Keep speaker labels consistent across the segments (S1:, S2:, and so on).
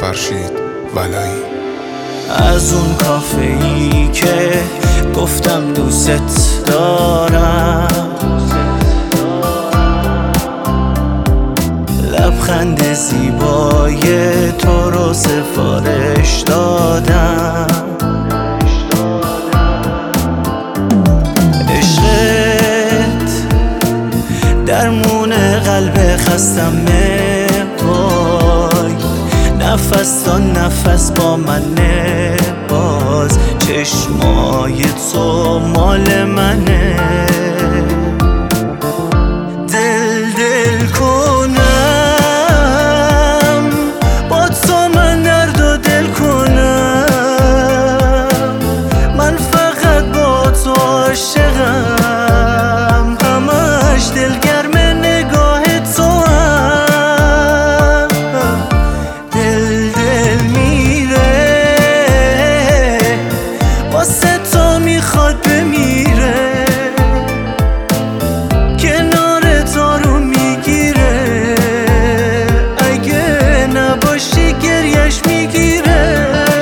S1: فرشید ولایی.
S2: از اون کافه‌ای که گفتم دوست دارم، لبخند زیبای تو رو سفارش دادم. عشقت درمون قلب خستم، وای نفس تا نفس با منه، باز چشمای تو مال منه. دل کنم با تو، من درد و دل کنم، من فقط با تو عاشقم، همش دلگرم نگاه تو هم. دل میره واسه تو، میخواد بمیره، کنار تو رو میگیره، اگه نباشی گریش میگیره.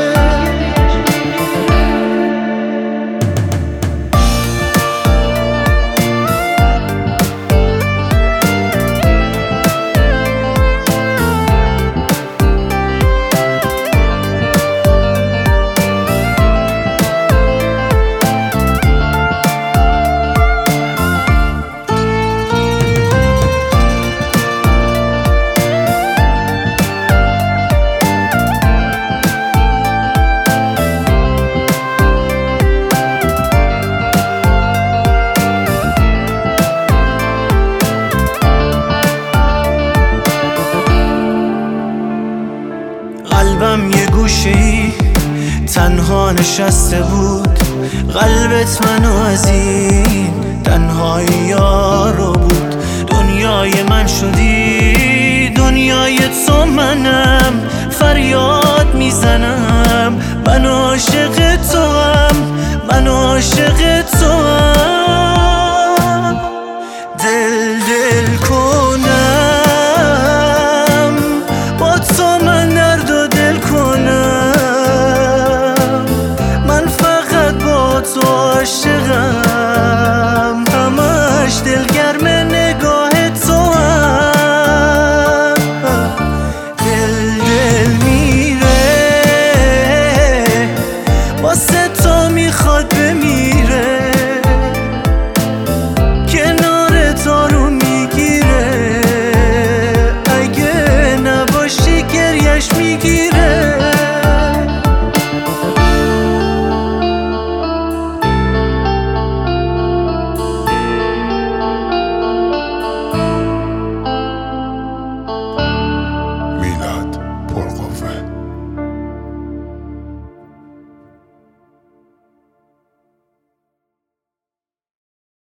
S2: قلبم یه گوشه‌ای تنها نشسته بود، قلبت منو از این تنهایی رو بود. دنیای من شدی، دنیای تو منم، فریاد میزنم من عاشق تو هم، من عاشق